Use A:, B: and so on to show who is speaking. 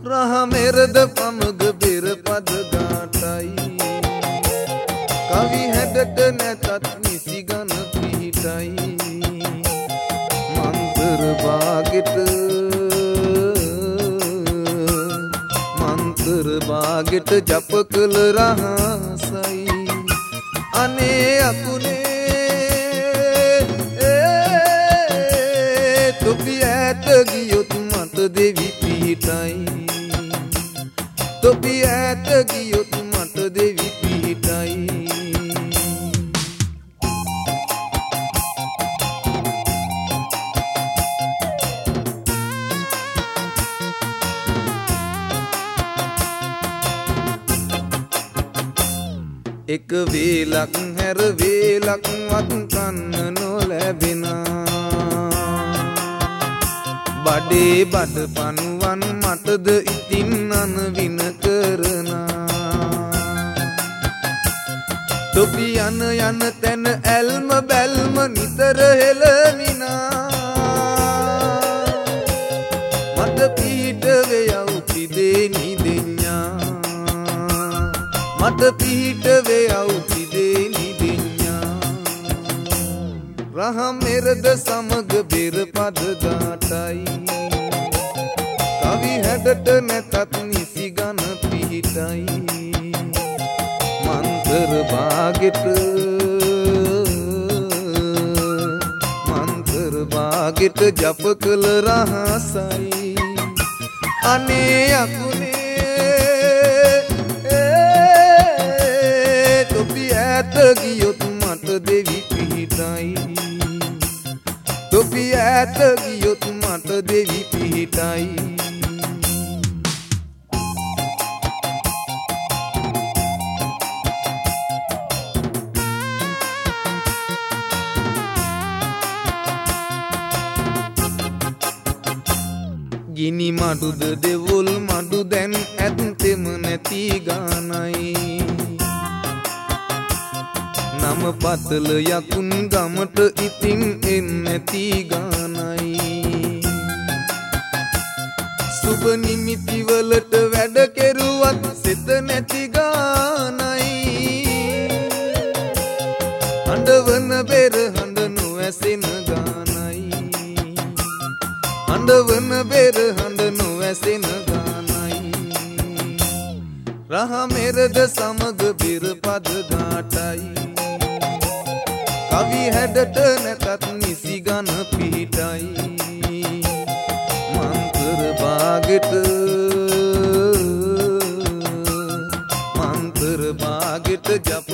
A: රහ මෙරද පමග බෙර පද ගාටයි කවි හැඩට නැතත් නිසි ගන පිහිටයි මන්තර බාගෙට ජප කළ රහසයි අනේ අකුනේ තොපි ඈත ගියොත් මට දෙවි පිහිටයි තොපි ඈත ගියොත් මට දෙවි පිහිටයි එක වේලක් හැර වේලක් වත් කන්න නොලැබෙනා බඩේ බඩ පනුවන් මටද ඉතින් අනවින කරනා තොපි යන යන තැන ඇල්ම බැල්ම නිතර හෙළමිනා මට පිහිට වෙයව් පිදේ නිදෙඤ්ඤා මට පිහිට වෙයව් පිදේ නිදෙඤ්ඤා රහ මෙරද සමග බෙර පද ගාටයි කවි හැඩට නැතත් නිසි ගන පිහිටයි මන්තර බාගෙට ජප කළ රහසයි අනේ අකුනේ තොපි ඈත ගියොත් මට දෙවි පිහිටයි තොපි ඈත ගියොත් මට දෙවි පිහිටයි ගිනි මඩුද දෙවොල් මඩු දැන් ඇත්තෙම නැති ගානයි නම පතල යකුන් ගමට ඉතින් එන්නැති ගානයි සුබ නිමිති වලට වැඩ කෙරුවත් සිත නැති ගානයි හඬවන බෙර හඬ නොඇසෙන ගානයි හඬවන බෙර හඬ නොඇසෙන ගානයි රහ මෙරද සමග බෙර පද ගාටයි කවි හැඩට නැතත් නිසි ගන පිහිටයි මන්තර බාගෙට ජප